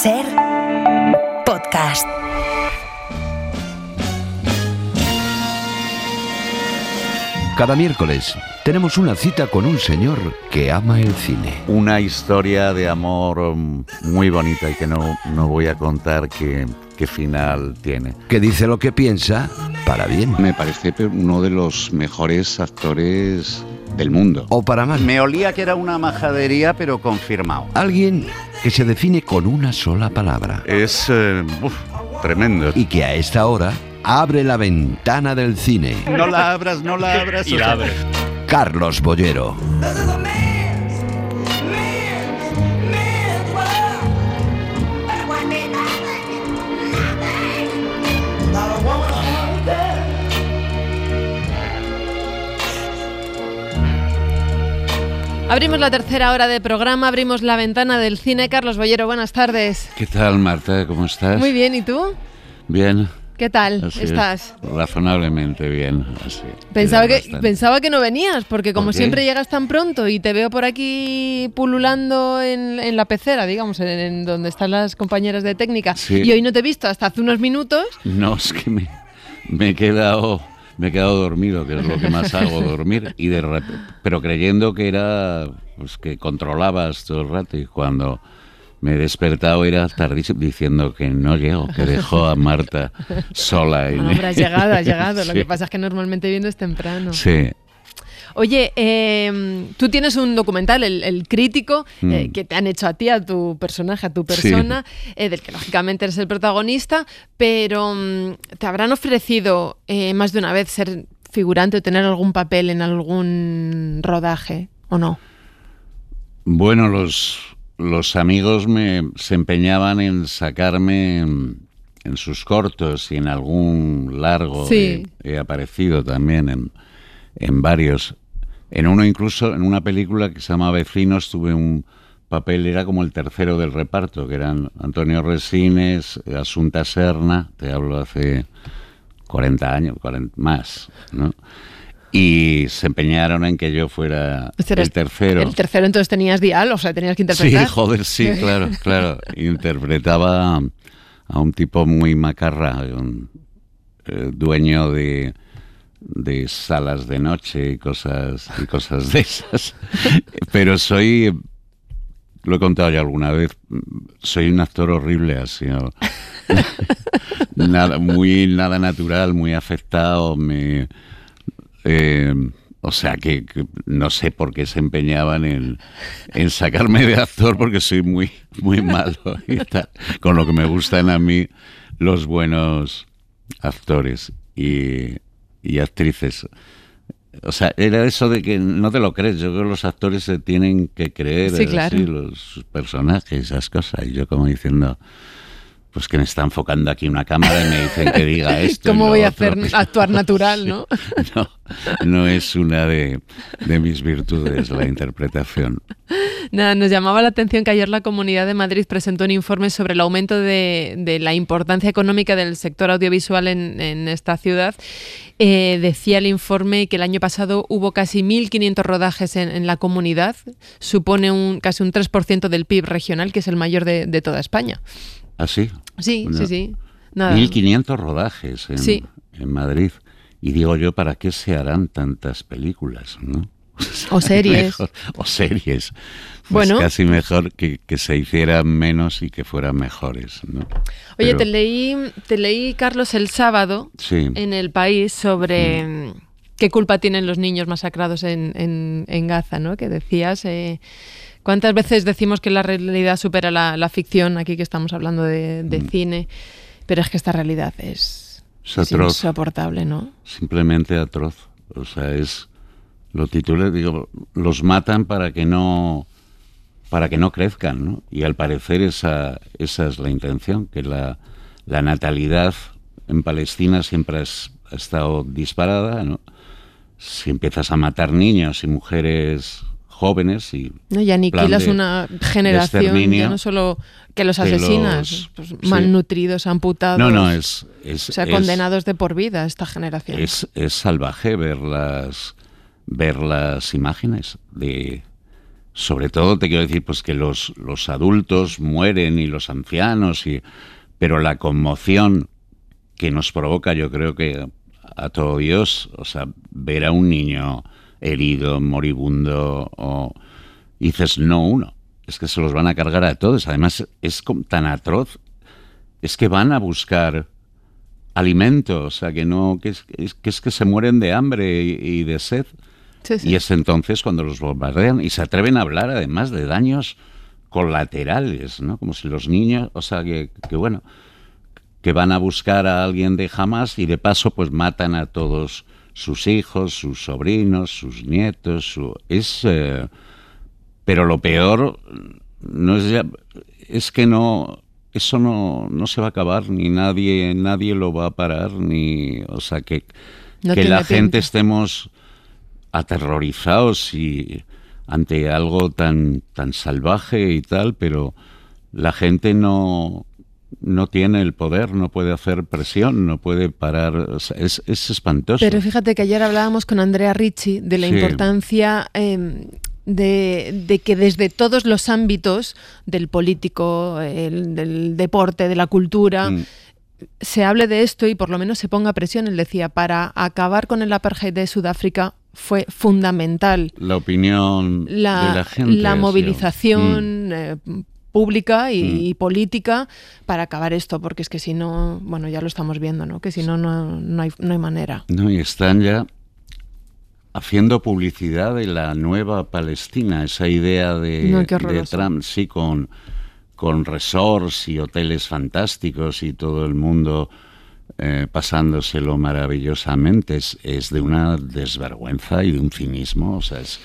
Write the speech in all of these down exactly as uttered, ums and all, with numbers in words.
Ser podcast. Cada miércoles tenemos una cita con un señor que ama el cine. Una historia de amor muy bonita y que no, no voy a contar qué, qué final tiene. Que dice lo que piensa para bien. Me parece uno de los mejores actores del mundo. O para mal. Me olía que era una majadería, pero confirmado. Alguien que se define con una sola palabra. Es eh, uf, tremendo. Y que a esta hora abre la ventana del cine. No la abras, no la abras. Y la abres. Carlos Bollero. Abrimos la tercera hora de programa, abrimos la ventana del cine. Carlos Bollero, buenas tardes. ¿Qué tal, Marta? ¿Cómo estás? Muy bien, ¿y tú? Bien. ¿Qué tal Así estás? Es, razonablemente bien. Así, pensaba, que, pensaba que no venías, porque como ¿Por qué? siempre llegas tan pronto y te veo por aquí pululando en, en la pecera, digamos, en, en donde están las compañeras de técnica, sí. Y hoy no te he visto hasta hace unos minutos. No, es que me, me he quedado... Me he quedado dormido, que es lo que más hago, dormir, y de rep- pero creyendo que era, pues que controlabas todo el rato, y cuando me he despertado era tardísimo, diciendo que no llego, que dejó a Marta sola. Ah, hombre, has llegado, has llegado, Sí. Lo que pasa es que normalmente vienes temprano. Sí. Oye, eh, tú tienes un documental, El, el Crítico, Mm. eh, que te han hecho a ti, a tu personaje, a tu persona, sí. eh, del que lógicamente eres el protagonista, pero um, te habrán ofrecido eh, más de una vez ser figurante o tener algún papel en algún rodaje, ¿o no? Bueno, los, los amigos me, se empeñaban en sacarme en, en sus cortos y en algún largo. Sí. He, he aparecido también en, en varios. En uno incluso, en una película que se llama Vecinos, tuve un papel, era como el tercero del reparto, que eran Antonio Resines, Asunta Serna, te hablo hace cuarenta años, cuarenta, más, ¿no? Y se empeñaron en que yo fuera el tercero. El tercero, entonces tenías dial, o sea, tenías que interpretar. Sí, joder, sí, claro, claro. Interpretaba a un tipo muy macarra, un eh, dueño de... de salas de noche y cosas y cosas de esas, pero soy, lo he contado ya alguna vez, soy un actor horrible, así, ¿no? nada, muy nada natural, muy afectado, me, eh, o sea que, que no sé por qué se empeñaban en, en sacarme de actor, porque soy muy muy malo y tal, con lo que me gustan a mí los buenos actores y y actrices. O sea, era eso de que no te lo crees. Yo creo que los actores se tienen que creer, sí, claro. así, los personajes, esas cosas. Y yo como diciendo, pues que me está enfocando aquí una cámara y me dicen que diga esto. ¿Cómo voy a hacer pero... actuar natural, sí, no? No, no es una de, de mis virtudes la interpretación. Nada, nos llamaba la atención que ayer la Comunidad de Madrid presentó un informe sobre el aumento de, de la importancia económica del sector audiovisual en, en esta ciudad. Eh, decía el informe que el año pasado hubo casi mil quinientos rodajes en, en la comunidad. Supone un, casi un tres por ciento del P I B regional, que es el mayor de, de toda España. ¿Ah, sí? Sí, no. sí, sí. Nada. mil quinientos rodajes en, sí. en Madrid. Y digo yo, ¿para qué se harán tantas películas, no? O series. Mejor, o series. Pues bueno. Casi mejor que, que se hicieran menos y que fueran mejores, ¿no? Oye, Pero, te leí, te leí, Carlos, el sábado sí. en El País sobre mm. qué culpa tienen los niños masacrados en, en, en Gaza, ¿no? Que decías... Eh, ¿cuántas veces decimos que la realidad supera la, la ficción? Aquí que estamos hablando de, de mm. cine. Pero es que esta realidad es, es, es insoportable, ¿no? Simplemente atroz. O sea, es... Lo titulé, digo, los matan para que no para que no crezcan, ¿no? Y al parecer esa esa es la intención, que la, la natalidad en Palestina siempre has, ha estado disparada, ¿no? Si empiezas a matar niños y mujeres jóvenes y... No, y aniquilas una generación, ya no solo que los asesinas, los, pues, malnutridos, sí. amputados... No, no, es... es o sea, es, condenados de por vida a esta generación. Es, es salvaje ver las... ver las imágenes de, sobre todo te quiero decir pues que los, los adultos mueren y los ancianos, y, pero la conmoción que nos provoca, yo creo que a todo Dios, o sea, ver a un niño herido, moribundo, o dices, no uno, es que se los van a cargar a todos. Además es tan atroz, es que van a buscar alimento, o sea, que no, que es que, es, que, es que se mueren de hambre y, y de sed. Sí, sí. Y es entonces cuando los bombardean y se atreven a hablar además de daños colaterales, ¿no? Como si los niños, o sea, que, que bueno, que van a buscar a alguien de Hamas y de paso pues matan a todos sus hijos, sus sobrinos, sus nietos, su, es... Eh, pero lo peor no es ya, es que no, eso no, no se va a acabar, ni nadie, nadie lo va a parar, ni, o sea, que, no que la gente pinta. Estemos aterrorizados y ante algo tan, tan salvaje y tal, pero la gente no, no tiene el poder, no puede hacer presión, no puede parar, o sea, es, es espantoso. Pero fíjate que ayer hablábamos con Andrea Ricci de la sí. importancia... Eh, De, de que desde todos los ámbitos del político, el, del deporte, de la cultura, mm. se hable de esto y por lo menos se ponga presión. Él decía, para acabar con el apartheid de Sudáfrica fue fundamental la opinión la, de la gente, la movilización mm. eh, pública y, mm. y política para acabar esto, porque es que si no, bueno, ya lo estamos viendo, ¿no? Que si no, no, no hay, no hay manera. No, y están ya haciendo publicidad de la nueva Palestina, esa idea de, no, de Trump, sí, con, con resorts y hoteles fantásticos y todo el mundo eh, pasándoselo maravillosamente. Es, es de una desvergüenza y de un cinismo, o sea, es,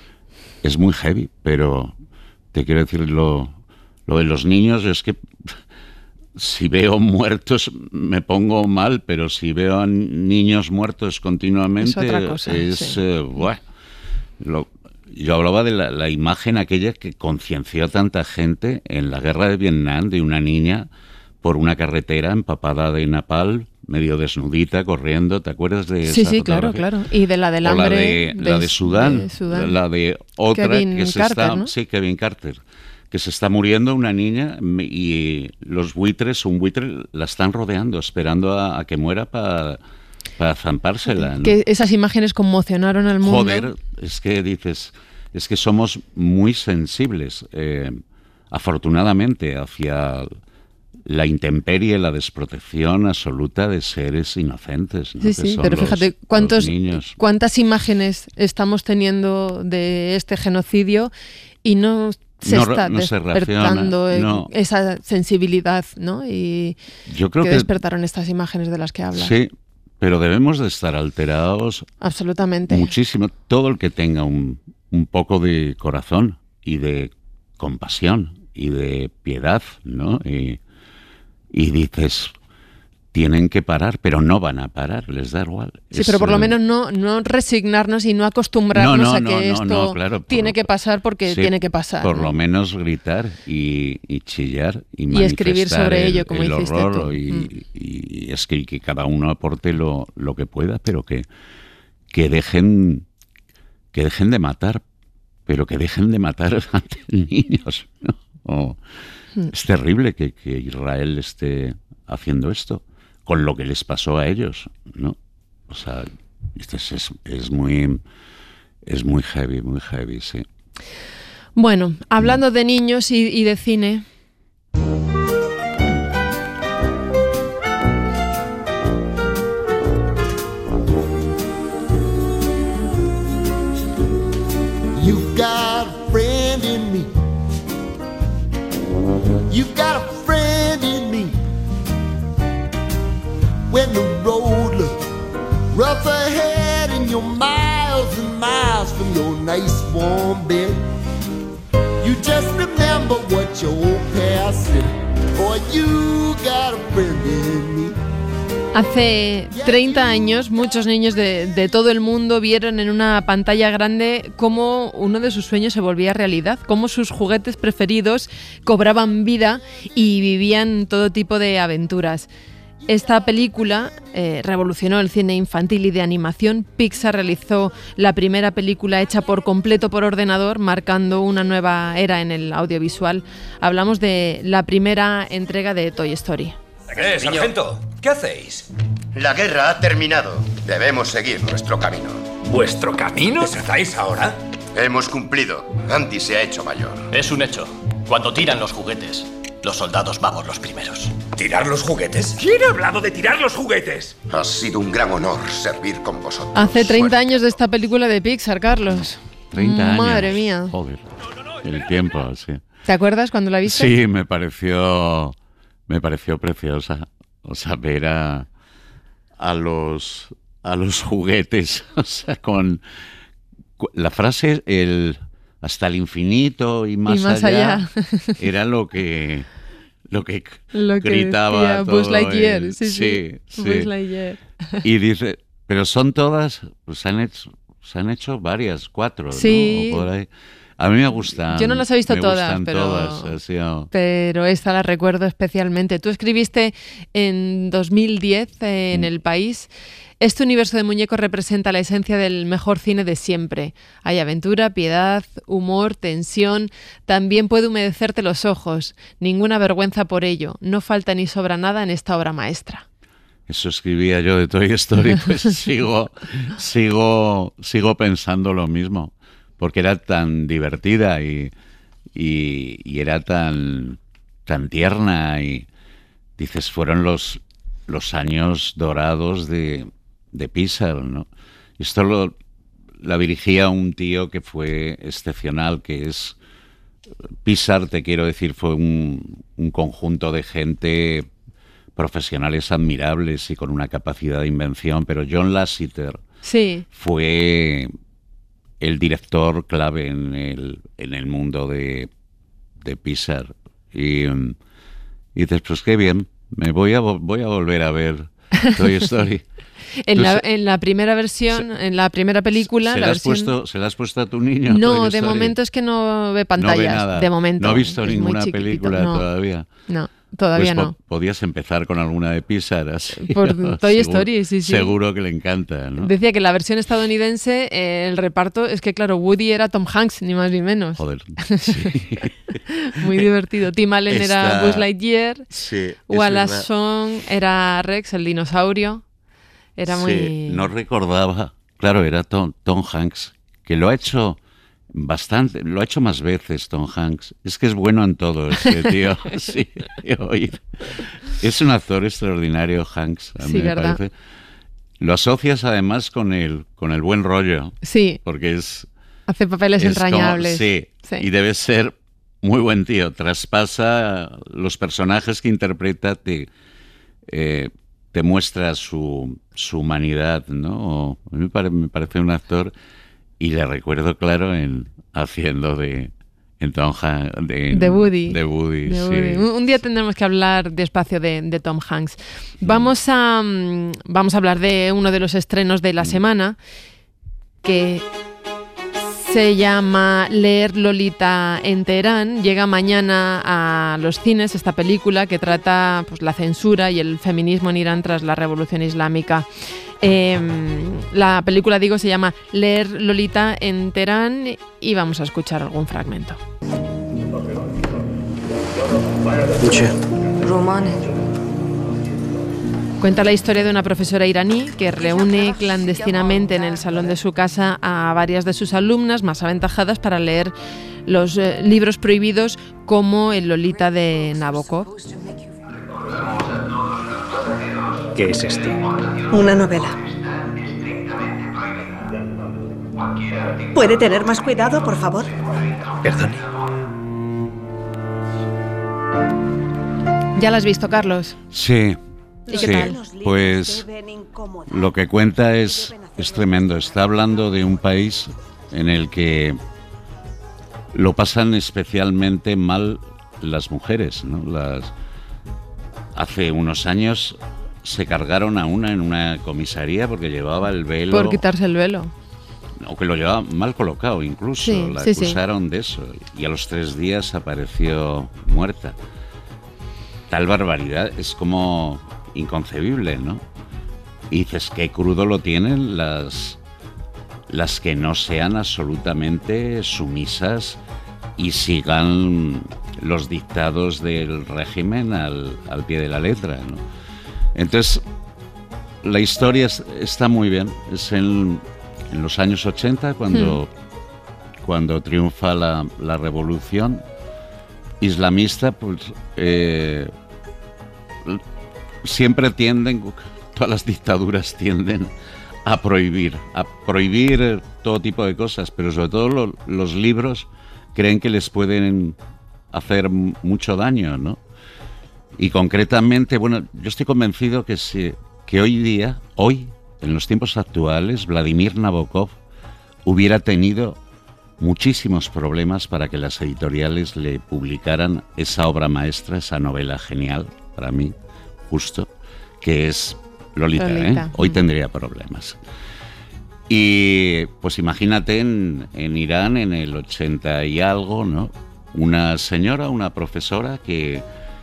es muy heavy, pero te quiero decir, lo, lo de los niños es que... Si veo muertos me pongo mal, pero si veo a niños muertos continuamente es otra cosa, es sí. eh, bueno, lo, yo hablaba de la, la imagen aquella que concienció a tanta gente en la guerra de Vietnam, de una niña por una carretera empapada de napalm, medio desnudita, corriendo. ¿Te acuerdas de sí, esa sí, fotografía? claro, claro. Y de la del hambre. O la de, de, la de Sudán, de Sudán, la de otra Kevin que se Carter, está, ¿no? sí, Kevin Carter, que se está muriendo una niña y los buitres, un buitre, la están rodeando, esperando a, a que muera para para zampársela, ¿no? Que esas imágenes conmocionaron al mundo. Joder, es que dices, es que somos muy sensibles, eh, afortunadamente, hacia la intemperie, la desprotección absoluta de seres inocentes, ¿no? Sí, que sí, son pero los, fíjate cuántos, los niños. cuántas imágenes estamos teniendo de este genocidio y no se no, está no despertando se no. esa sensibilidad, ¿no? Y yo creo que, que despertaron estas imágenes de las que hablas. Sí, pero debemos de estar alterados. Absolutamente. Muchísimo. Todo el que tenga un, un poco de corazón y de compasión y de piedad, ¿no? Y, y dices, tienen que parar, pero no van a parar, les da igual. Sí, es, pero por lo menos no, no resignarnos y no acostumbrarnos no, no, a que no, esto no, claro, tiene por, que pasar porque sí, tiene que pasar. Por ¿no? lo menos gritar y, y chillar y, y escribir sobre el, ello, como el hiciste horror tú. Y, mm. y es que, que cada uno aporte lo, lo que pueda, pero que, que dejen que dejen de matar, pero que dejen de matar a niños, ¿no? O, mm. Es terrible que, que Israel esté haciendo esto con lo que les pasó a ellos, ¿no? O sea, es, es, es muy es muy heavy, muy heavy, sí. Bueno, hablando de niños y, y de cine. You've got a friend in me. You've got a friend in me. When the road looks rough ahead and you're miles and miles from your nice warm bed, you just remember what your old past said. Boy, you got a friend in me. Hace treinta años, muchos niños de, de todo el mundo vieron en una pantalla grande cómo uno de sus sueños se volvía realidad, cómo sus juguetes preferidos cobraban vida y vivían todo tipo de aventuras. Esta película eh, revolucionó el cine infantil y de animación. Pixar realizó la primera película hecha por completo por ordenador, marcando una nueva era en el audiovisual. Hablamos de la primera entrega de Toy Story. ¿Qué, sargento? ¿Qué hacéis? La guerra ha terminado. Debemos seguir nuestro camino. ¿Vuestro camino? ¿Desertáis ahora? Hemos cumplido. Andy se ha hecho mayor. Es un hecho. Cuando tiran los juguetes, los soldados vamos los primeros. ¿Tirar los juguetes? ¿Quién ha hablado de tirar los juguetes? Ha sido un gran honor servir con vosotros. Hace treinta años de esta película de Pixar, Carlos. treinta años. Madre mía. Joder. El tiempo, sí. ¿Te acuerdas cuando la viste? Sí, me pareció, me pareció preciosa. O sea, ver a, a los a los juguetes, o sea, con la frase el hasta el infinito y más, y más allá, allá, era lo que lo que, lo que gritaba decía todo Buzz Lightyear, el, sí, sí, sí, Buzz sí. Lightyear. Y dice, pero son todas, pues se han hecho, se han hecho varias, cuatro, sí. ¿no? O por ahí. A mí me gustan. Yo no las he visto me todas, gustan pero, todas, así, oh. pero esta la recuerdo especialmente. Tú escribiste en dos mil diez eh, en mm. El País: este universo de muñecos representa la esencia del mejor cine de siempre. Hay aventura, piedad, humor, tensión. También puede humedecerte los ojos. Ninguna vergüenza por ello. No falta ni sobra nada en esta obra maestra. Eso escribía yo de Toy Story, pues sigo, sigo, sigo pensando lo mismo. Porque era tan divertida y, y, y era tan, tan tierna y dices, fueron los, los años dorados de, de Pixar, ¿no? Esto lo, la dirigía un tío que fue excepcional, que es Pixar, te quiero decir, fue un, un conjunto de gente, profesionales admirables y con una capacidad de invención, pero John Lasseter sí. fue el director clave en el, en el mundo de, de Pixar. Y, y dices, pues qué bien, me voy a, voy a volver a ver Toy Story. En la, en la primera versión, se, en la primera película... ¿Se, la la versión... has puesto, ¿Se la has puesto a tu niño? No, de momento es que no ve pantallas. No ve nada. De momento. No ha visto es ninguna película no. todavía. No, todavía pues no. Po podías empezar con alguna de Pixar. Así, Por ¿no? Toy seguro, Story, sí, sí. Seguro que le encanta, ¿no? Decía que la versión estadounidense, eh, el reparto, es que claro, Woody era Tom Hanks, ni más ni menos. Joder, sí. Muy divertido. Tim Allen Esta... era Buzz Lightyear. Sí, Wallace Shawn era Rex, el dinosaurio. Era muy... Sí, no recordaba. Claro, era Tom, Tom Hanks, que lo ha hecho bastante, lo ha hecho más veces Tom Hanks. Es que es bueno en todo este tío. Sí, oír. Es un actor extraordinario, Hanks, a mí sí, me ¿verdad? parece. Lo asocias además con el, con el buen rollo. Sí. Porque es... Hace papeles es entrañables. Como, sí, sí, y debe ser muy buen tío. Traspasa los personajes que interpreta, te... Eh, te muestra su, su humanidad, ¿no? A mí me, pare, me parece un actor, y le recuerdo, claro, en haciendo de... En Tom Han, de, de Woody. De Woody, de sí. Woody. Un, un día tendremos que hablar despacio de, de Tom Hanks. Vamos a, um, vamos a hablar de uno de los estrenos de la mm. semana, que... se llama Leer Lolita en Teherán. Llega mañana a los cines esta película que trata pues, la censura y el feminismo en Irán tras la revolución islámica. Eh, la película, digo, se llama Leer Lolita en Teherán y vamos a escuchar algún fragmento. Cuenta la historia de una profesora iraní que reúne clandestinamente en el salón de su casa a varias de sus alumnas más aventajadas para leer los eh, libros prohibidos como el Lolita de Nabokov. ¿Qué es esto? Una novela. ¿Puede tener más cuidado, por favor? Perdone. ¿Ya la has visto, Carlos? Sí. ¿Y sí, qué tal? Pues lo que cuenta es, es tremendo. Está hablando de un país en el que lo pasan especialmente mal las mujeres, ¿no? Las, hace unos años se cargaron a una en una comisaría porque llevaba el velo... Por quitarse el velo. O que lo llevaba mal colocado incluso. Sí, la sí, acusaron sí. de eso. Y a los tres días apareció muerta. Tal barbaridad. Es como... inconcebible, ¿no? Y dices, qué crudo lo tienen las, las que no sean absolutamente sumisas y sigan los dictados del régimen al, al pie de la letra, ¿no? Entonces, la historia es, está muy bien. Es en, en los años ochenta, cuando, hmm. cuando triunfa la, la revolución islamista, pues eh, siempre tienden, todas las dictaduras tienden a prohibir, a prohibir todo tipo de cosas, pero sobre todo lo, los libros creen que les pueden hacer mucho daño, ¿no? Y concretamente, bueno, yo estoy convencido que, si, que hoy día, hoy, en los tiempos actuales, Vladimir Nabokov hubiera tenido muchísimos problemas para que las editoriales le publicaran esa obra maestra, esa novela genial, para mí, justo, que es Lolita, Lolita. ¿eh? Hoy tendría problemas. Y pues imagínate en, en Irán, en el ochenta y algo, ¿no? Una señora, una profesora que,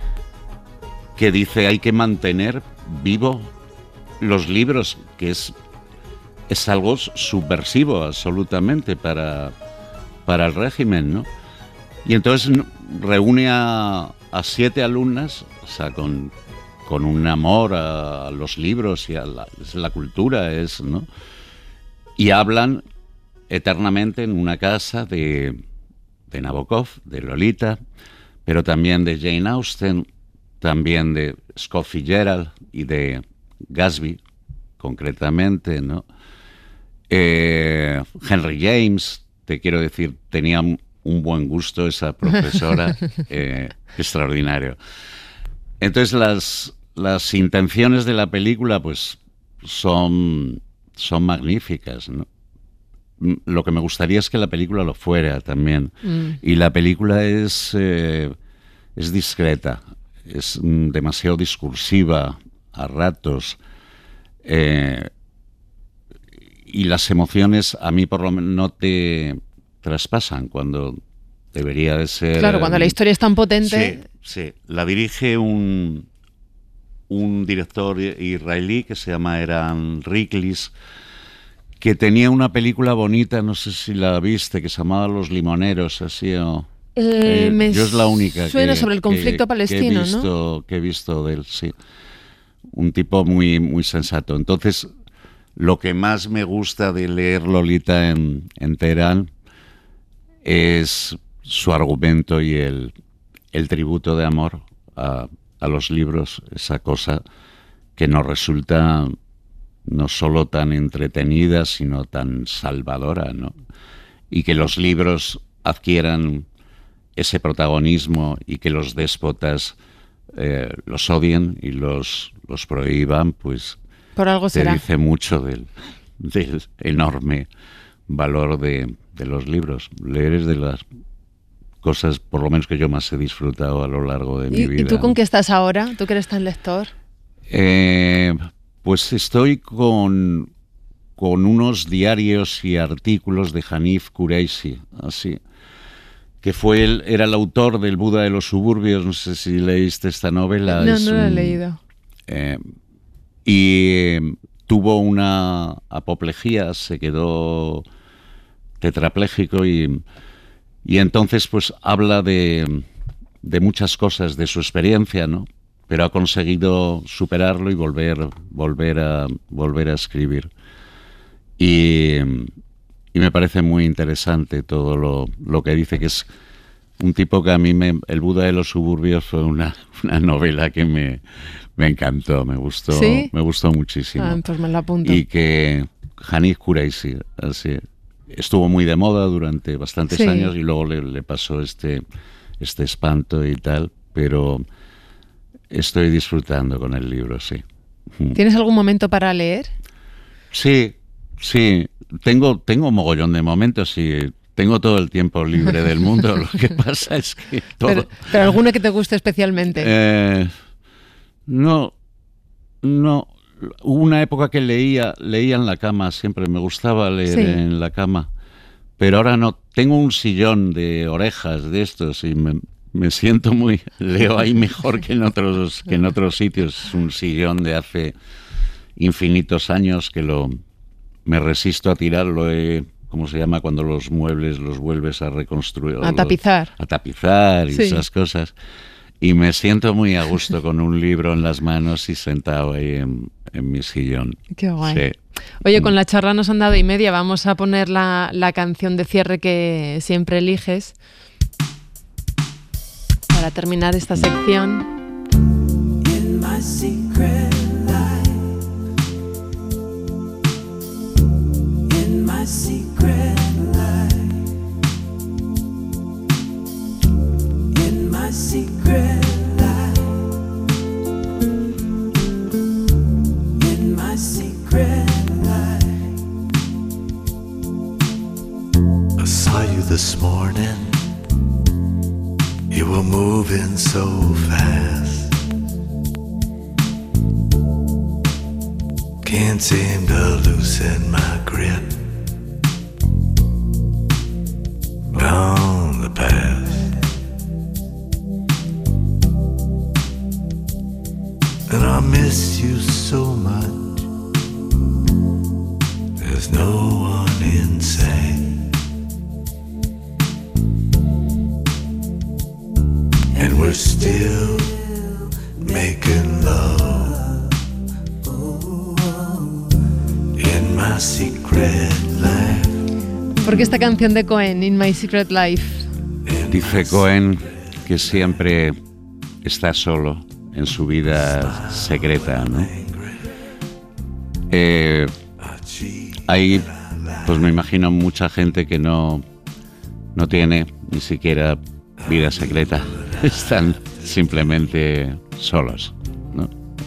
que dice hay que mantener vivo los libros, que es, es algo subversivo absolutamente para... para el régimen, ¿no? Y entonces reúne a, a siete alumnas, o sea, con, con un amor a los libros y a la, la cultura, es, ¿no? Y hablan eternamente en una casa de, de Nabokov, de Lolita, pero también de Jane Austen, también de Scott Fitzgerald y de Gatsby, concretamente, ¿no? Eh, Henry James. Te quiero decir, tenía un buen gusto esa profesora, eh, extraordinario. Entonces las, las intenciones de la película pues son, son magníficas, ¿no? Lo que me gustaría es que la película lo fuera también. Mm. Y la película es, eh, es discreta, es mm, demasiado discursiva a ratos. Eh, Y las emociones a mí por lo menos no te traspasan cuando debería de ser... Claro, cuando la historia es tan potente... Sí, sí. La dirige un, un director israelí que se llama Eran Riklis, que tenía una película bonita, no sé si la viste, que se llamaba Los Limoneros, así o... Eh, eh, me yo es la única suena que, sobre el conflicto que, palestino, que he visto, ¿no? Que he visto de él, sí. Un tipo muy, muy sensato. Entonces... Lo que más me gusta de leer Lolita en, en Teherán es su argumento y el, el tributo de amor a, a los libros, esa cosa que nos resulta no solo tan entretenida, sino tan salvadora, ¿no? Y que los libros adquieran ese protagonismo y que los déspotas eh, los odien y los, los prohíban, pues... Por algo te será. dice mucho del, del enorme valor de, de los libros. Leer es de las cosas, por lo menos, que yo más he disfrutado a lo largo de mi ¿Y, vida. ¿Y tú con qué estás ahora? ¿Tú que eres tan lector? Eh, pues estoy con, con unos diarios y artículos de Hanif Kureishi, así, que fue el, era el autor del Buda de los suburbios. No sé si leíste esta novela. No, es no la he un, leído. Eh, Y eh, tuvo una apoplejía, se quedó tetrapléjico y, y entonces pues habla de, de muchas cosas, de su experiencia, ¿no? Pero ha conseguido superarlo y volver, volver, a, volver a escribir. Y, y me parece muy interesante todo lo, lo que dice, que es un tipo que a mí, me, El Buda de los suburbios fue una, una novela que me... Me encantó, me gustó, ¿sí? Me gustó muchísimo. Ah, pues me lo apunto. Y que Hanif Kureishi, así, estuvo muy de moda durante bastantes sí. años y luego le, le pasó este, este espanto y tal, pero estoy disfrutando con el libro, sí. ¿Tienes algún momento para leer? Sí, sí, tengo, tengo un mogollón de momentos y tengo todo el tiempo libre del mundo. Lo que pasa es que todo... Pero, pero alguna que te guste especialmente. Eh... No, no. Hubo una época que leía, leía en la cama, siempre me gustaba leer sí. en la cama, pero ahora no. Tengo un sillón de orejas de estos y me, me siento muy... Leo ahí mejor que en otros, que en otros sitios. Es un sillón de hace infinitos años que lo me resisto a tirarlo. He, ¿Cómo se llama cuando los muebles los vuelves a reconstruir? A tapizar. Los, a tapizar y sí. esas cosas. Y me siento muy a gusto con un libro en las manos y sentado ahí en, en mi sillón. Qué guay. Sí. Oye, con la charla nos han dado y media. Vamos a poner la, la canción de cierre que siempre eliges para terminar esta sección. In my secret life, in my secret life, in my secret life, in my secret life. I saw you this morning. You were moving so fast. Can't seem to loosen my grip on the past. And I miss you so much. There's no one inside. And we're still making love in my secret life. ¿Por qué esta canción de Cohen, In My Secret Life? Dice Cohen que siempre está solo en su vida secreta, ¿no? Eh, hay, pues me imagino, mucha gente que no, no tiene ni siquiera vida secreta. Están simplemente solos, ¿no?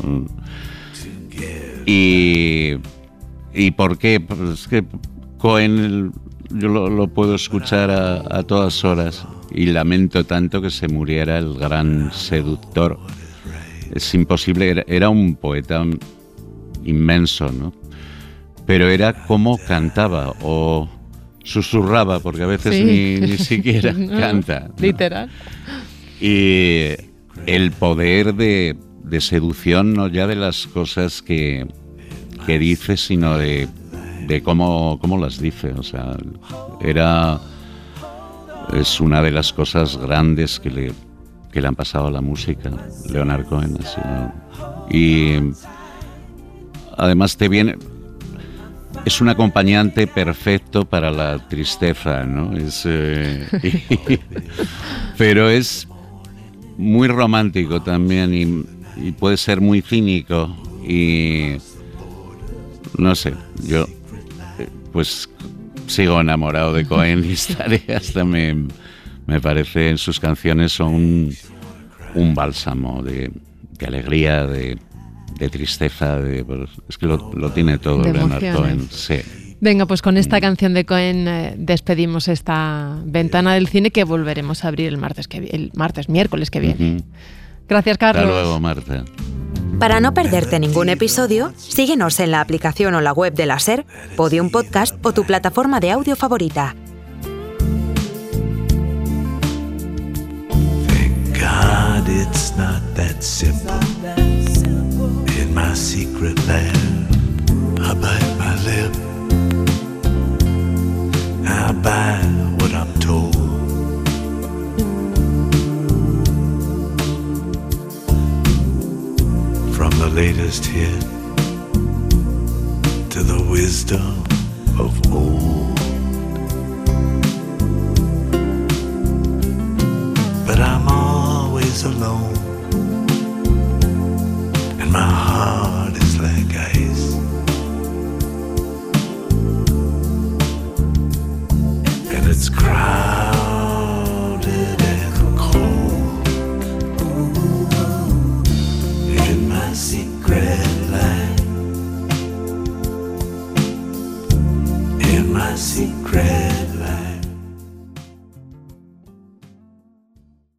Y, ¿y por qué? Pues es que Cohen yo lo, lo puedo escuchar a, a todas horas y lamento tanto que se muriera el gran seductor. Es imposible, era, era un poeta inmenso, ¿no? Pero era como cantaba o susurraba, porque a veces sí. ni, ni siquiera no, canta, ¿no? Literal. Y el poder de, de seducción, no ya de las cosas que, que dice, sino de, de cómo, cómo las dice. O sea, era es una de las cosas grandes que le, que le han pasado a la música, Leonard Cohen. Así, ¿no? Y además te viene... Es un acompañante perfecto para la tristeza, ¿no? Es, eh, y, pero es muy romántico también y, y puede ser muy cínico y no sé, yo pues sigo enamorado de Cohen y estaré hasta me, me parece en sus canciones son un, un bálsamo de, de alegría, de de tristeza, de, pues, es que lo, lo tiene todo Leonard Cohen. Sí. Venga, pues con esta canción de Cohen eh, despedimos esta ventana del cine que volveremos a abrir el martes, que, el martes, miércoles que viene. Uh-huh. Gracias, Carlos. Hasta luego, Marta. Para no perderte ningún episodio, síguenos en la aplicación o la web de la SER, Podium Podcast o tu plataforma de audio favorita. Thank God it's not that simple. In my secret land, I bite my lip. I buy what I'm told. From the latest hit to the wisdom of old. But I'm always alone. And my heart is like ice. And it's crowded and cold. In my secret life. In my secret